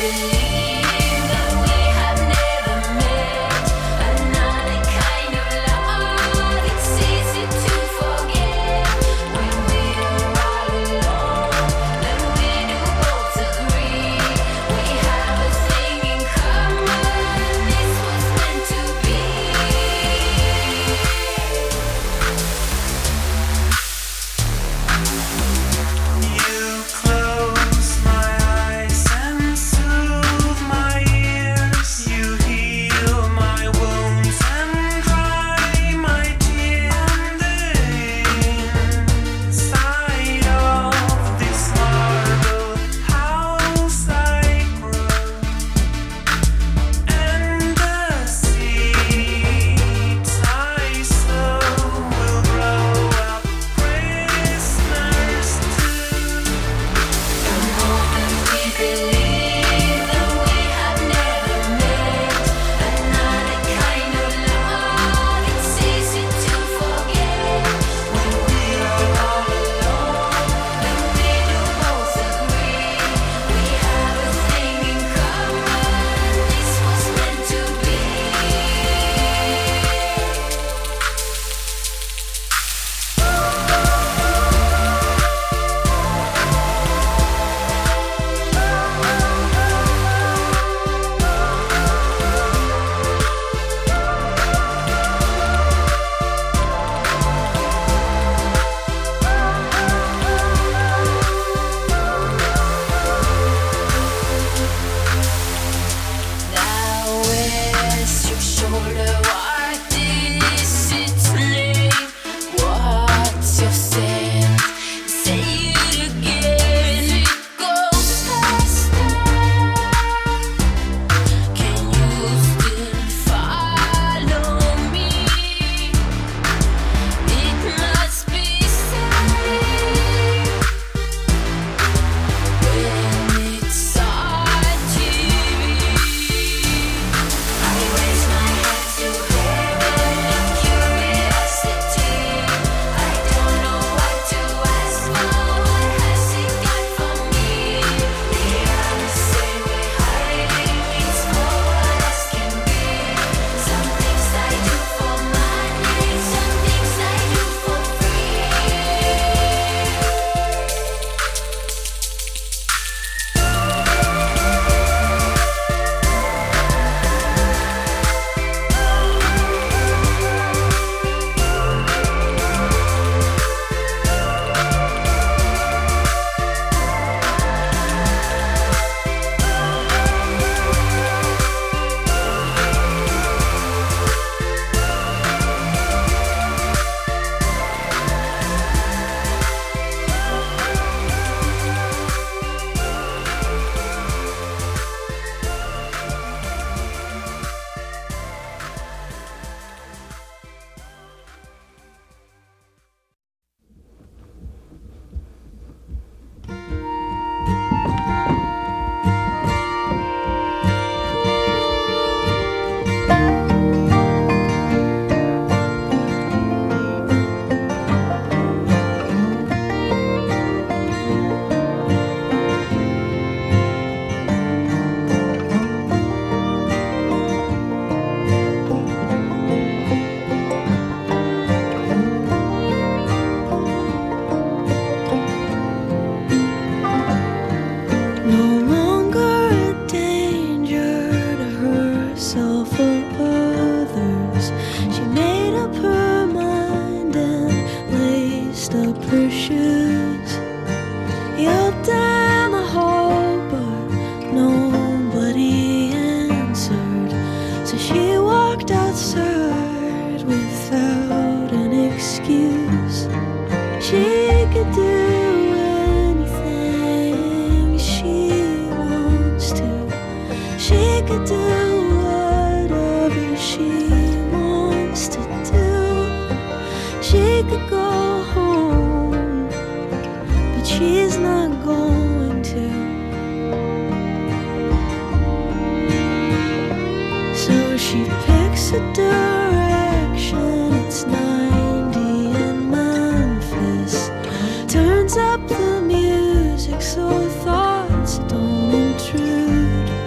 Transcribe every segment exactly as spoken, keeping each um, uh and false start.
Up the music so thoughts don't intrude.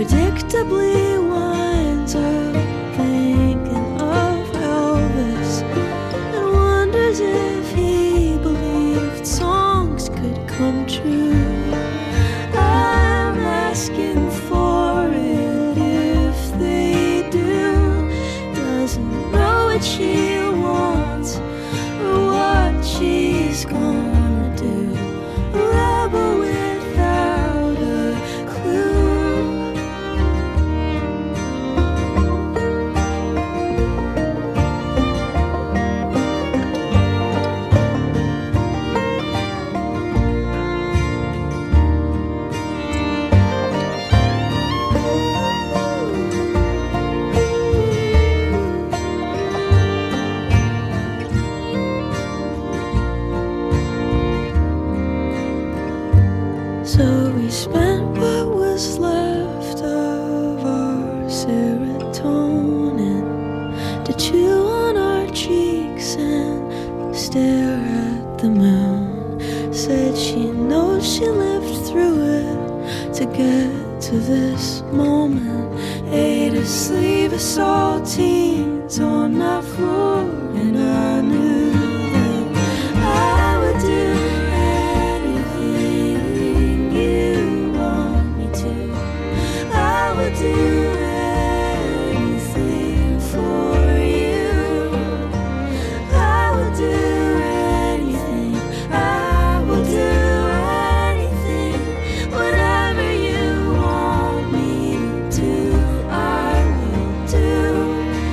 predictably winds up thinking of Elvis and wonders if he believed songs could come true. I'm asking for it if they do. Doesn't know what she wants or what she's gonna do. A rebel without a clue. So we spent what was left of our serotonin to chew on our cheeks and stare at the moon. Said she knows she lived through it to get to this moment. Ate a sleeve of saltines on that floor, and I knew that I would do do anything for you. I would do anything. I will do anything. Whatever you want me to do, I will do.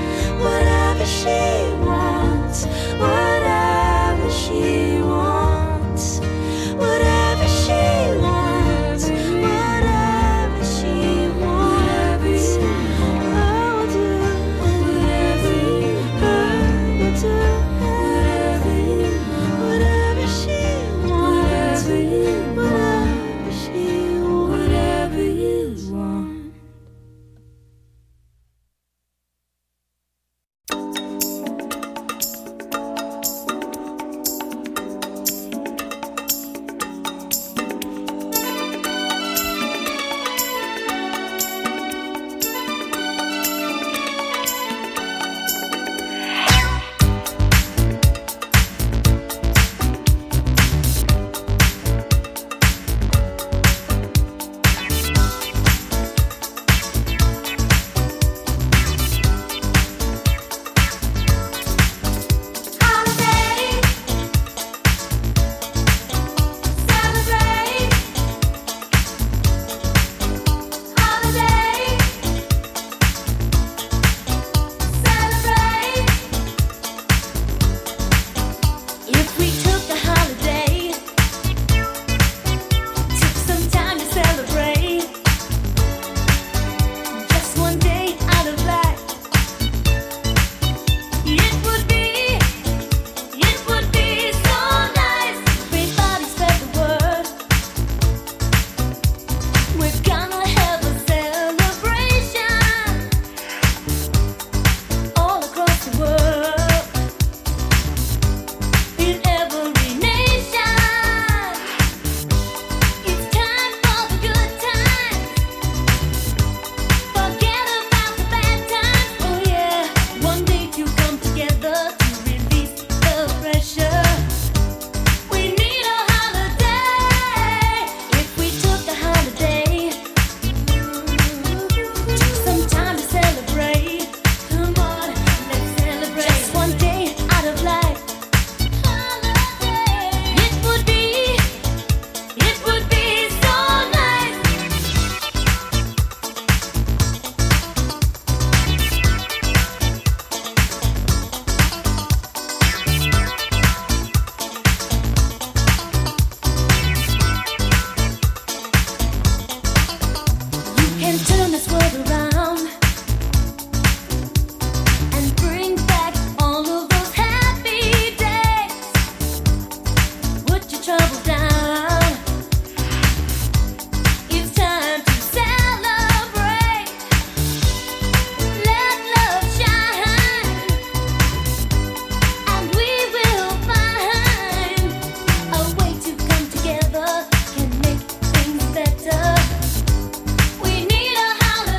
Whatever she wants, whatever she wants, whatever she wants, whatever she wants. We need a holiday.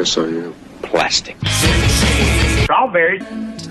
Yes, I am. Plastic. Strawberries.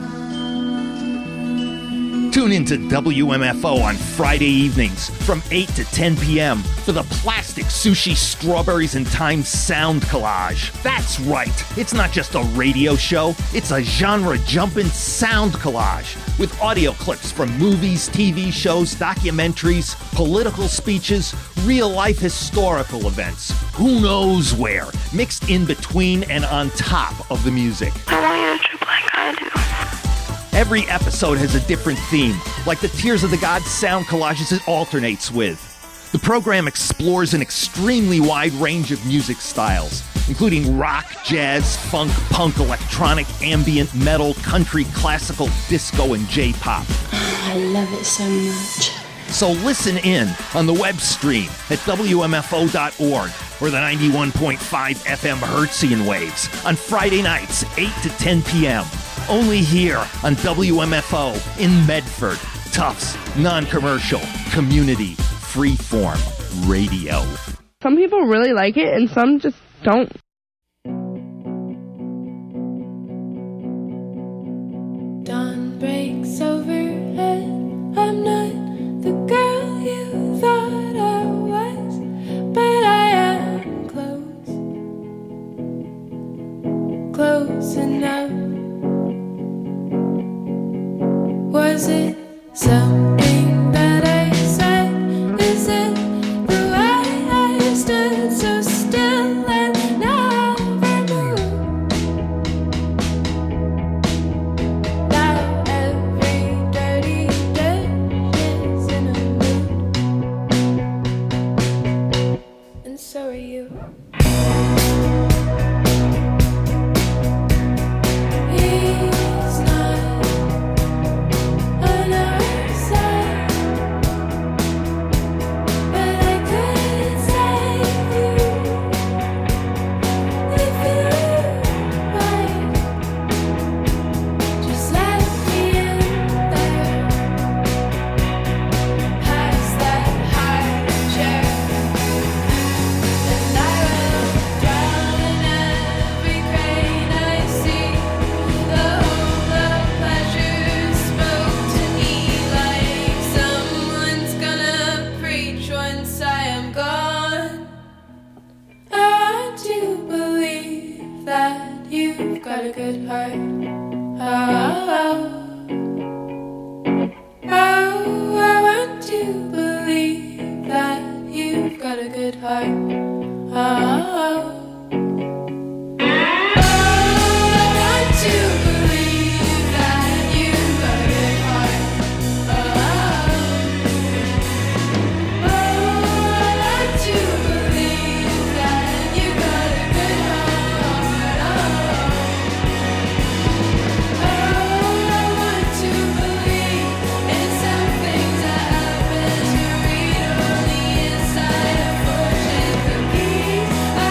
Tune in to W M F O on Friday evenings from eight to ten p.m. for the Plastic Sushi Strawberries and Time Sound Collage. That's right, it's not just a radio show, it's a genre-jumping sound collage with audio clips from movies, T V shows, documentaries, political speeches, real-life historical events, who knows where, mixed in between and on top of the music. I want you to trip like I do. Every episode has a different theme, like the Tears of the Gods sound collages it alternates with. The program explores an extremely wide range of music styles, including rock, jazz, funk, punk, electronic, ambient, metal, country, classical, disco, and J-pop. I love it so much. So listen in on the web stream at W M F O dot org or the ninety-one point five F M Hertzian waves on Friday nights, eight to ten p.m. Only here on W M F O in Medford. Tufts, non-commercial, community, freeform radio. Some people really like it and some just don't. Dawn breaks overhead. I'm not the girl you thought I was, but I am close. Close enough. Was it something that I said? Is it the way I stood so still and never moved? Now every dirty dish is in a mood, and so are you. He's not on our side, but I could save you if you like. Just let me in there, past that high chair, and I will drown in every crane I see. The whole of pleasure spoke to me like someone's gonna preach once I am gone. I want to believe that you've got a good heart. Oh, oh, I want to believe that you've got a good heart. Oh, I want to believe that you've got a good heart. Oh, oh, I want to believe that you've got a good heart. Oh, I want to believe in some things that happen to read on the inside of fortune cookies. I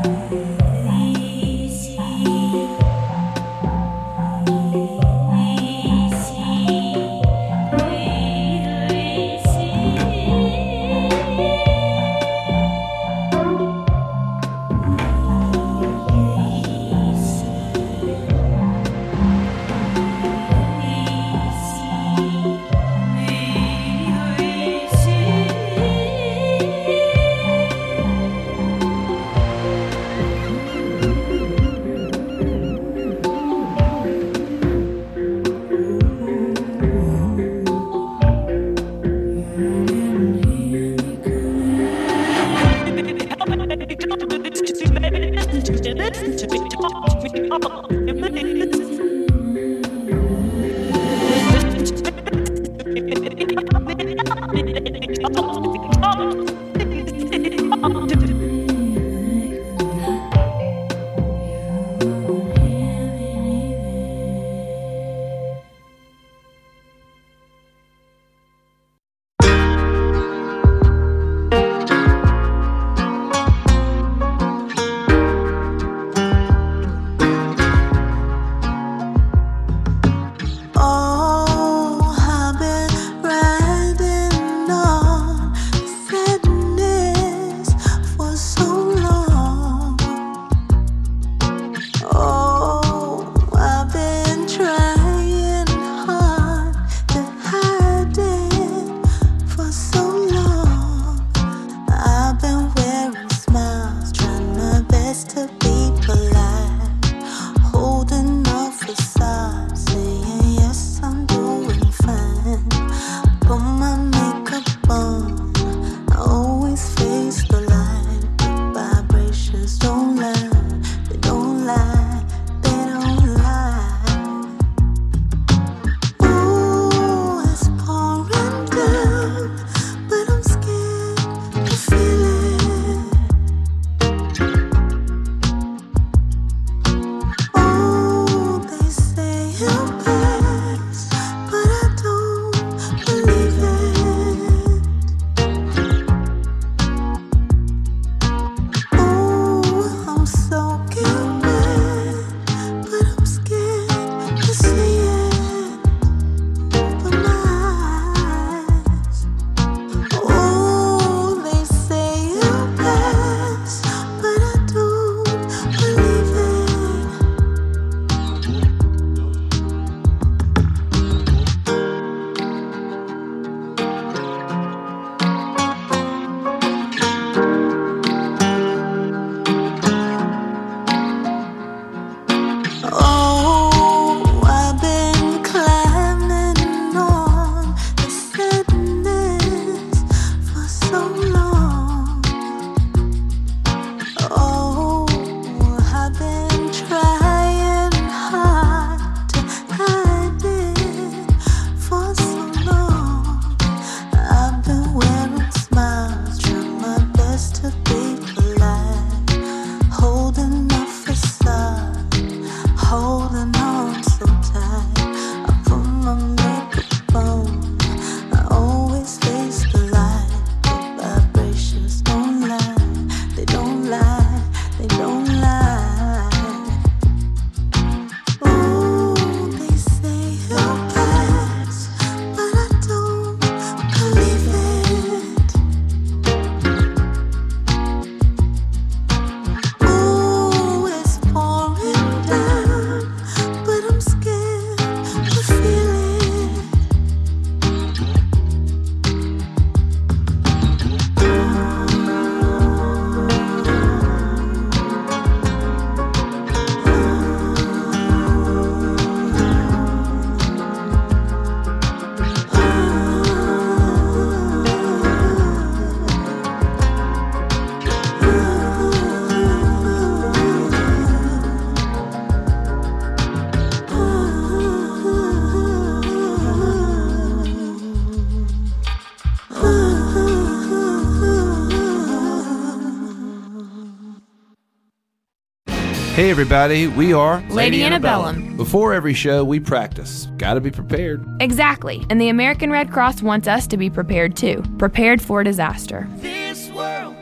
Hey everybody, we are Lady Antebellum. Before every show, we practice. Gotta be prepared. Exactly, and the American Red Cross wants us to be prepared too. Prepared for disaster. This world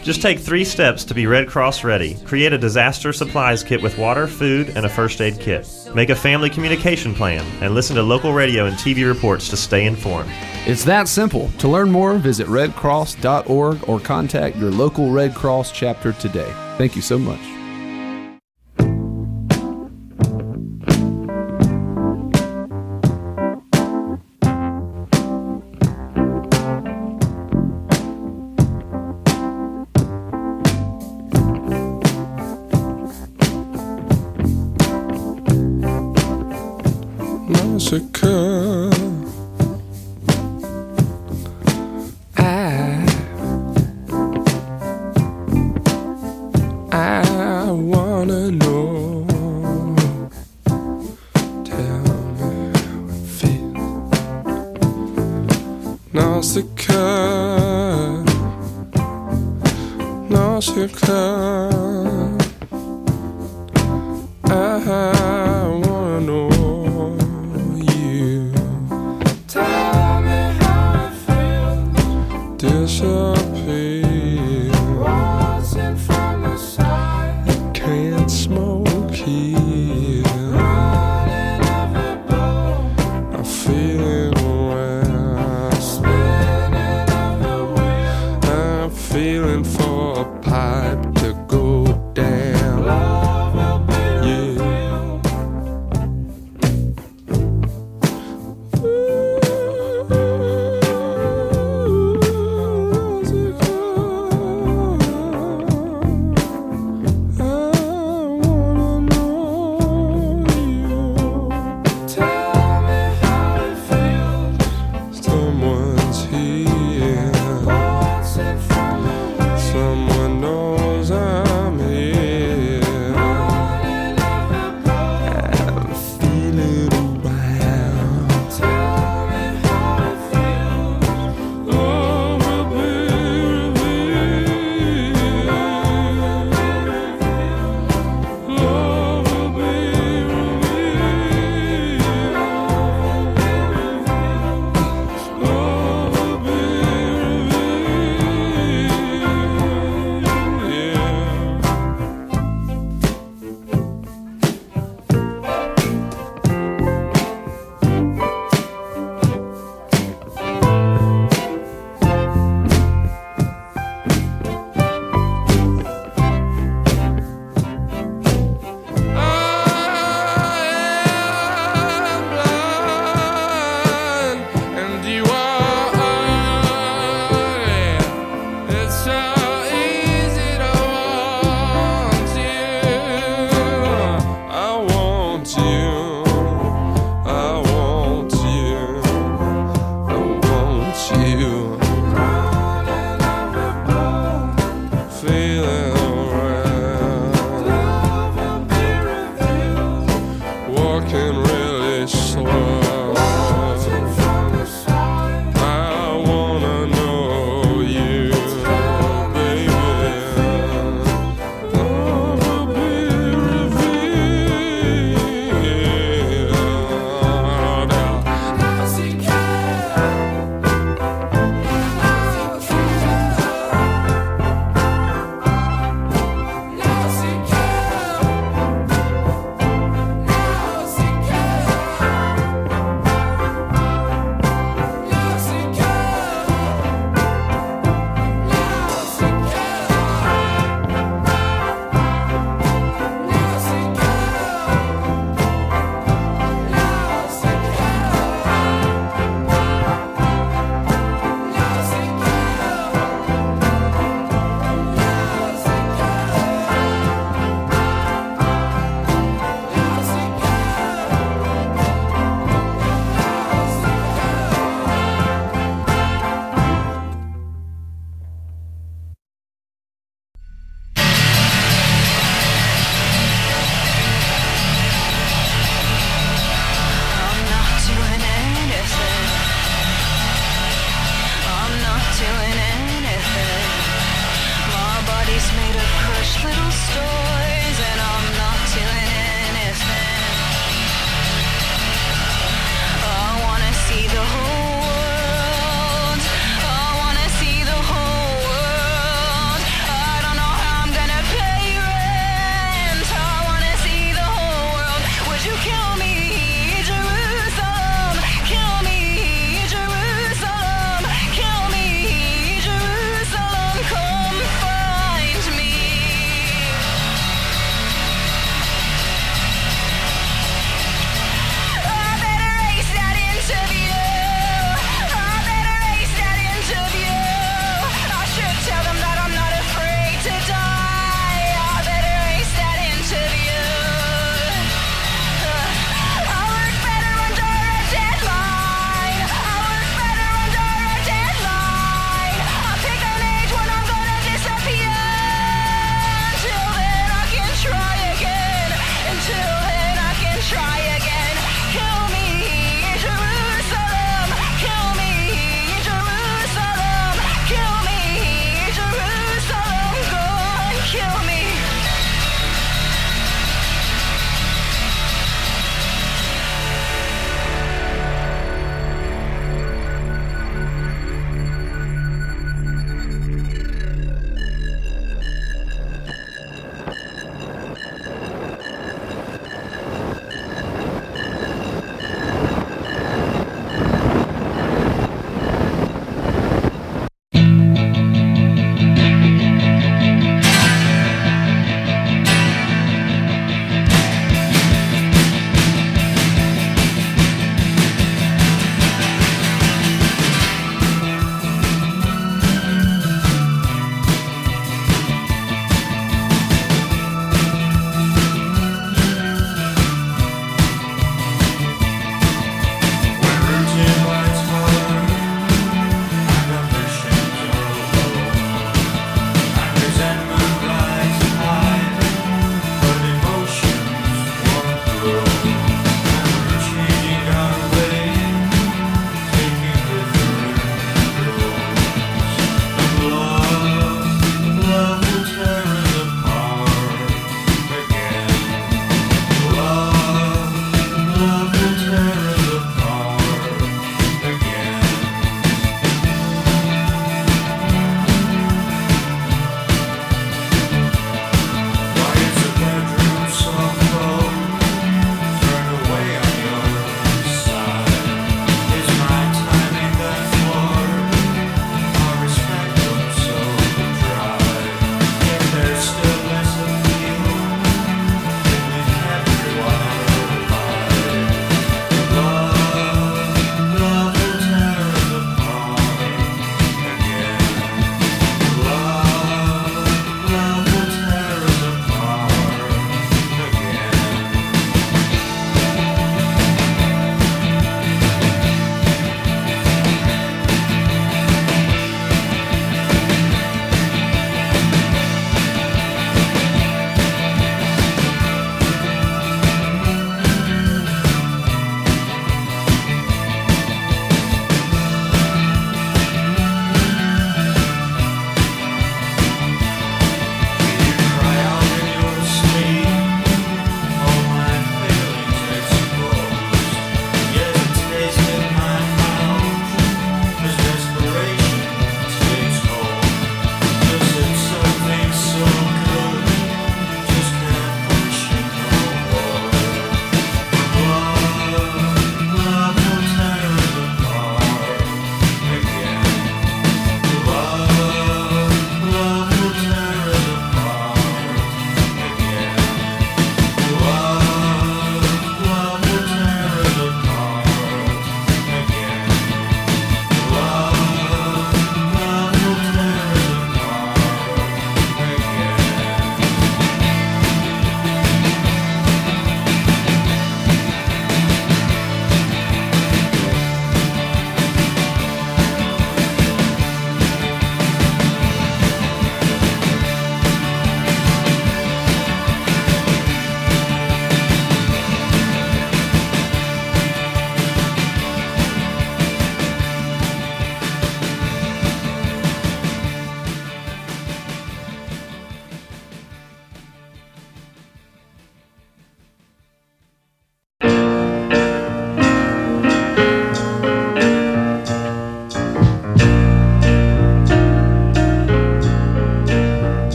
Just take three steps to be Red Cross ready. Create a disaster supplies kit with water, food, and a first aid kit. Make a family communication plan and listen to local radio and T V reports to stay informed. It's that simple. To learn more, visit red cross dot org or contact your local Red Cross chapter today. Thank you so much. Massacre. I, I wanna know. Tell me how it feels. Nausicaa, Nausicaa. I wanna know. Disappear. Watching from the side. Can't smoke here. Running every bone. I feel it well. Spinning everywhere. I'm feeling for a pipe to go down. Love will be yeah.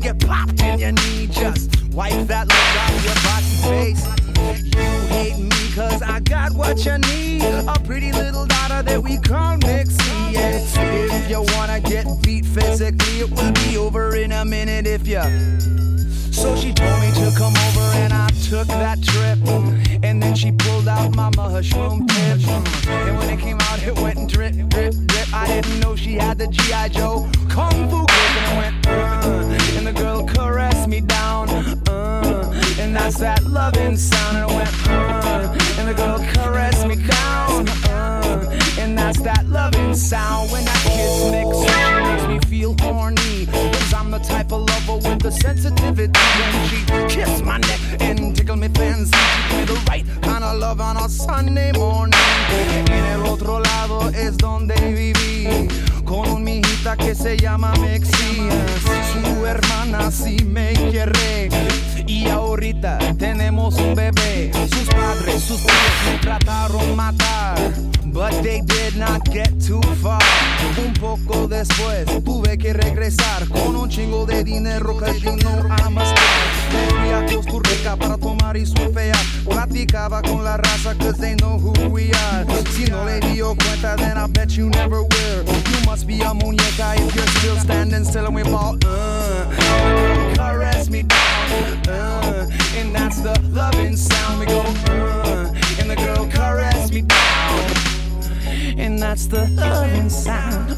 get popped in your knee. Just wipe that look off your body face. You hate me cause I got what you need. A pretty little daughter that we call Mixie. Yes, if you wanna get beat physically, it will be over in a minute if you. So she told me to come over and I took that trip. And then she pulled out my mushroom tips. And when it came out, it went drip, drip, drip. I didn't know she had the G I. Joe Kung Fu grip. And I went, uh, and the girl caressed me down. Uh, and that's that loving sound. And I went, uh, and the girl caressed me down. Uh, and that's that loving sound. When that kiss mix, she makes me feel horny. Cause I'm the type of lover with the sensitivity. When she kissed my neck and tickled me fancy, she gave me the right kind of love on a Sunday morning. En el otro lado es donde viví, con un mijita que se llama Mexi. Su hermana sí me quiere y ahorita tenemos un bebé. Sus padres, sus tíos me trataron matar, but they did not get too far. Un poco después tuve que regresar con un chingo de dinero que you know I'm a star. Me fui a Costa Rica para tomar y surfear. Platicaba con la raza cause they know who we are. Si no le dio cuenta then I bet you never will. You must be a muñeca if you're still standing still and we ball. Uh, caress me down. Uh, and that's the loving sound. We go uh, and the girl caress me down. And that's the loving sound.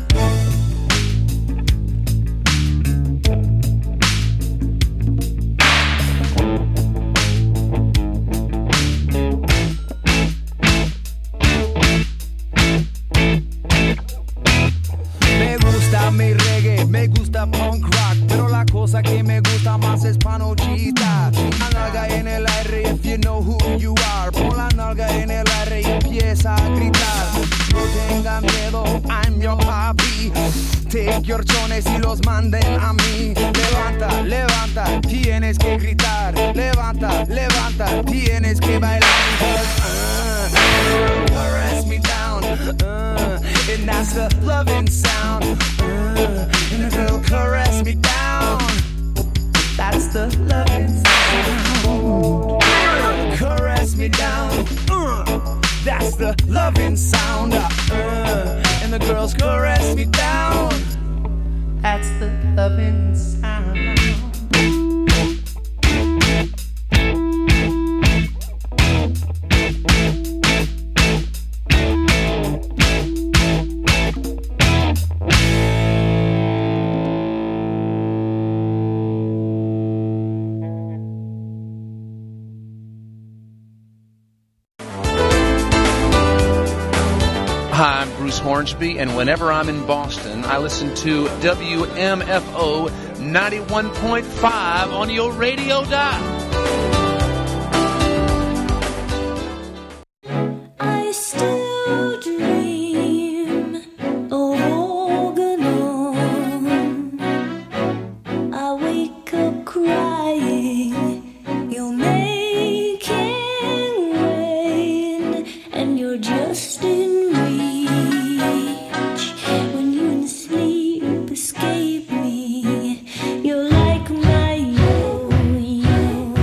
Me gusta mi reggae, me gusta punk rock, pero la cosa que me gusta más es panochita. La nalga en el aire if you know who you are. Pon la nalga en el aire y empieza a gritar. No tenga miedo, I'm your papi. Take your chones y los manden a mí. Levanta, levanta, tienes que gritar. Levanta, levanta, tienes que bailar. Uh, caress me down, uh, and that's the loving sound. Uh, and the girl caress me down. That's the loving sound. Uh, caress me down. Uh, that's the loving sound. Uh, and the girls caress me down. That's the loving sound. Hi, I'm Bruce Hornsby, and whenever I'm in Boston, I listen to W M F O ninety-one point five on your radio dial. I still dream of walking on. I wake up crying. You're making rain, and you're just in escape me. You're like my yo-yo.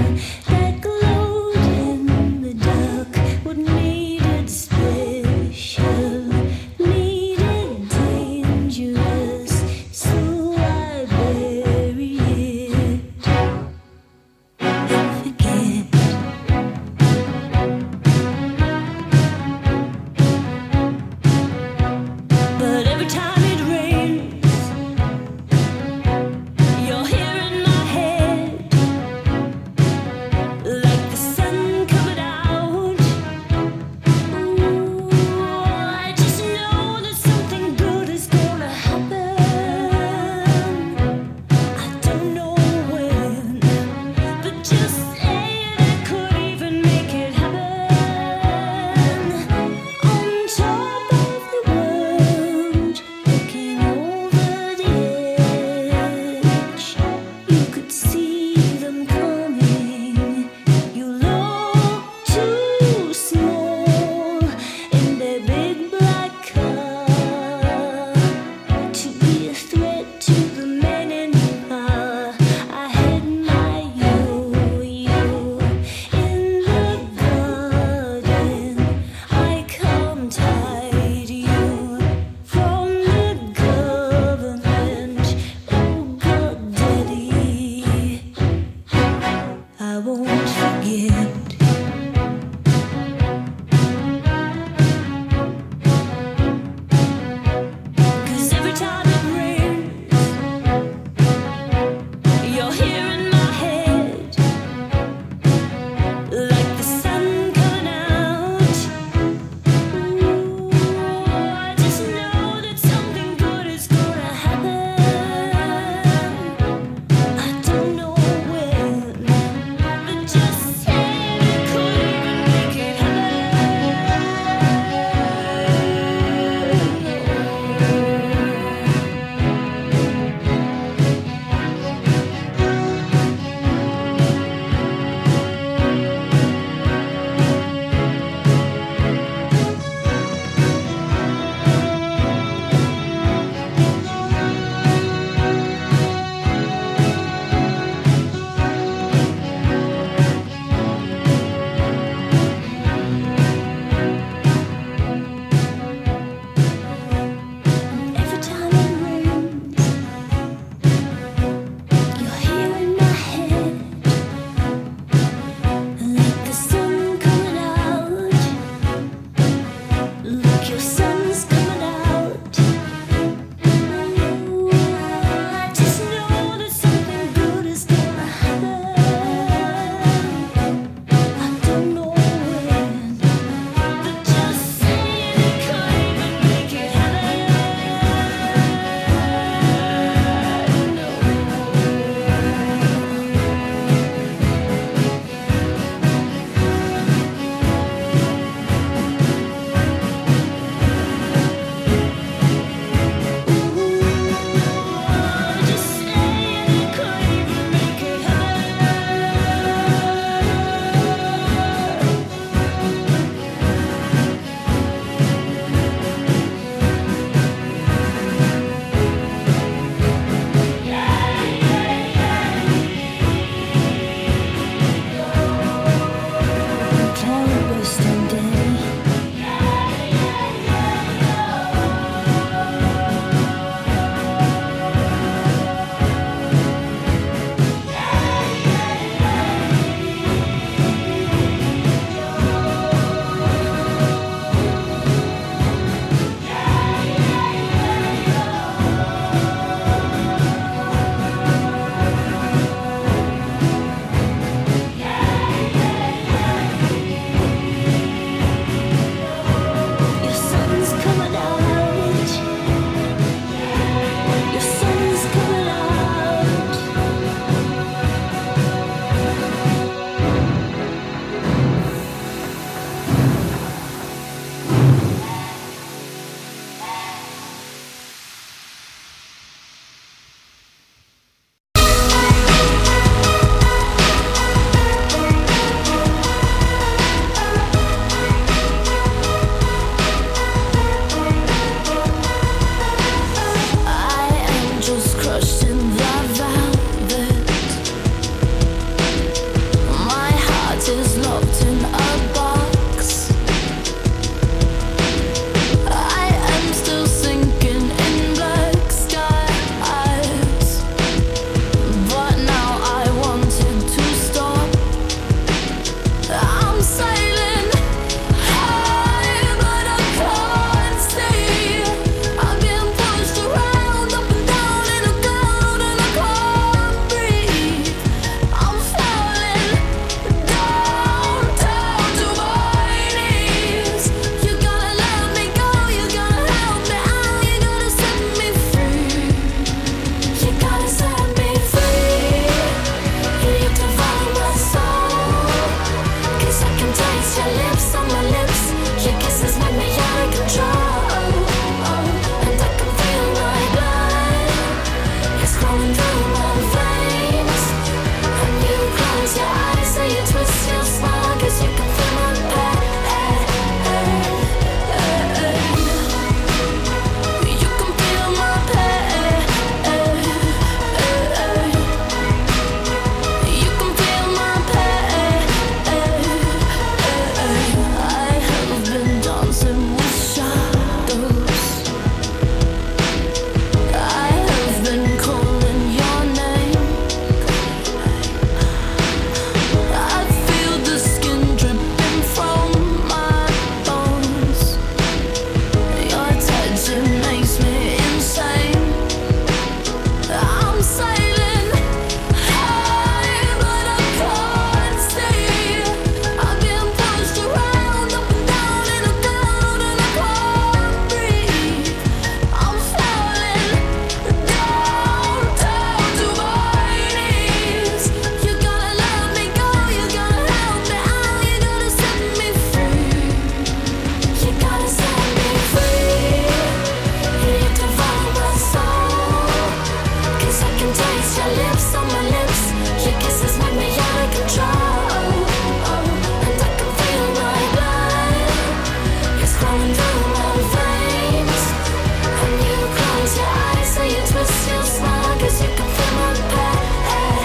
taste your lips on my lips. Your kisses make me out of control. And I can feel my blood. It's flowing through my veins. And you close your eyes, so you twist your smile, 'cause you can feel my pain.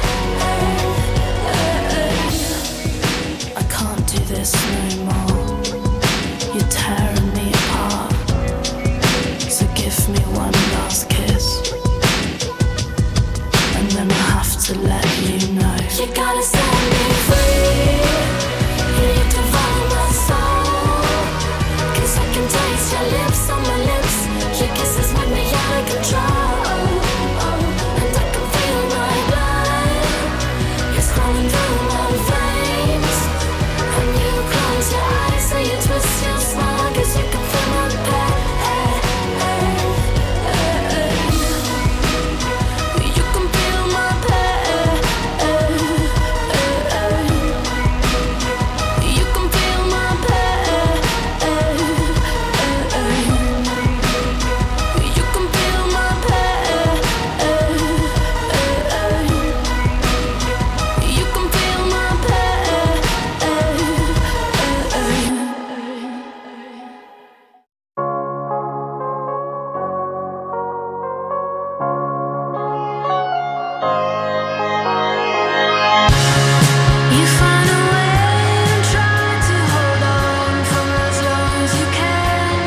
I can't do this no more. You're tearing me apart. So give me one last kiss, and then I have to let you know. You gotta set me free. You devour my soul, 'cause I can taste your lips on my lips. Your kisses make me out of control. And I can feel my blood. It's flowing through my veins. And you close your eyes, so you twist your smile, 'cause you can feel my pain. You can feel my pain. You can feel my pain. You can feel my pain. You can feel my pain. You find a way and try to hold on for as long as you can.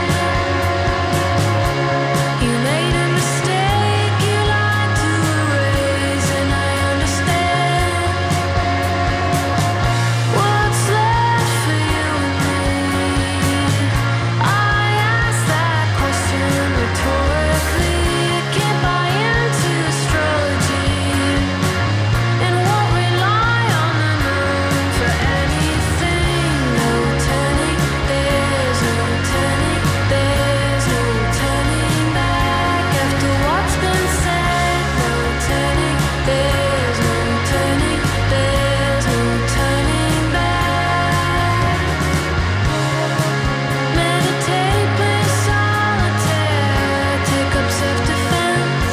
You made a mistake you like to erase, and I understand. What's left for you and me? I ask that question rhetorically. I can't buy into astrology and won't rely on the moon for anything. No turning, there's no turning, there's no turning back. After what's been said, no turning, there's no turning, there's no turning back. Meditate with solitaire, take up self-defense.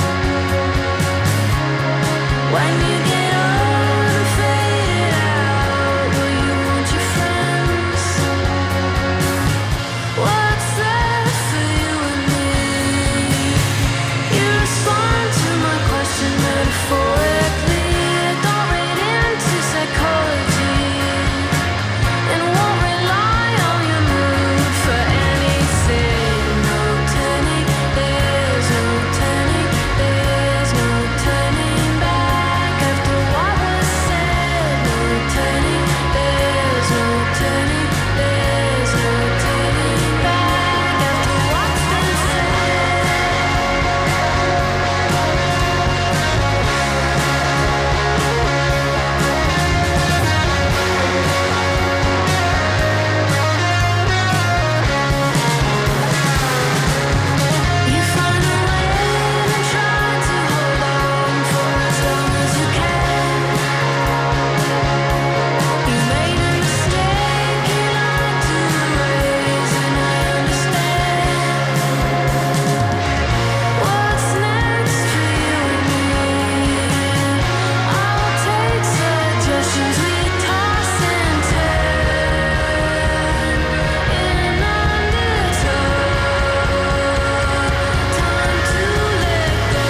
When you get old and fade out, will you want your friends? What's left for you and me? You respond to my question metaphorically. I don't read into psychology and won't rely on your mood for anything. No turning, there's no turning, there's no turning back. After what was said, no turning, there's no turning, there's no turning back. After what's been said. You find a way and try to hold on for as long as you can. You made a mistake you like to erase, and I understand. What's next for you and me? I'll take suggestions we toss and turn in an undertow. Time to let go.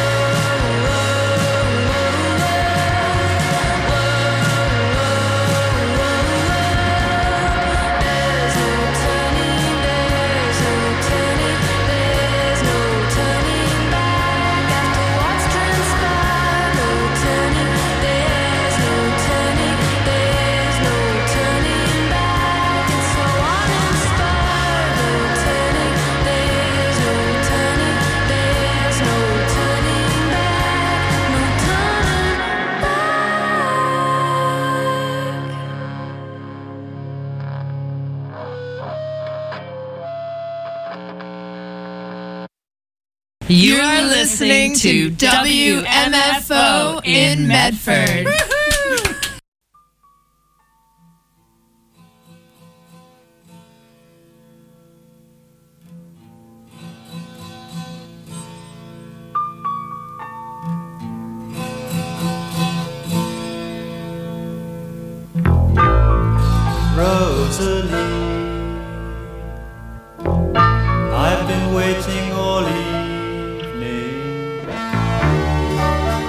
There's no turning, there's no turning, there's no turning back. After what's transpired, no turning, there's no turning, there's no turning back. It's so uninspired. No turning, there's no turning, there's no turning back. No turning You are listening to W M F O in Medford.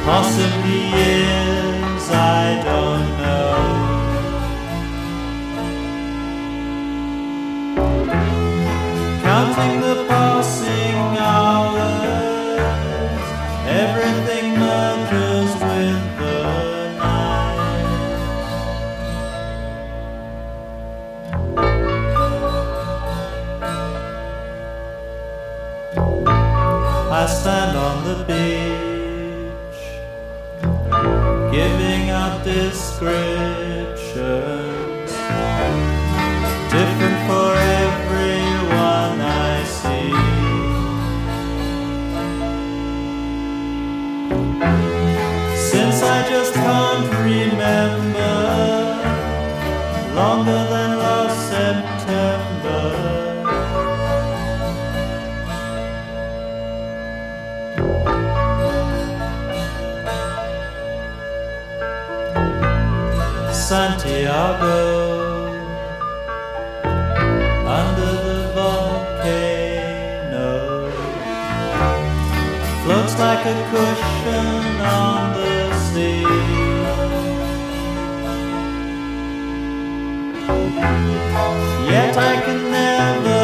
possibly is, I don't know. Counting the passing hours, everything merges with the night. I stand on the beach, giving out descriptions, different for everyone I see. Since I just can't remember, longer than last September. Santiago, under the volcano, floats like a cushion on the sea. Yet I can never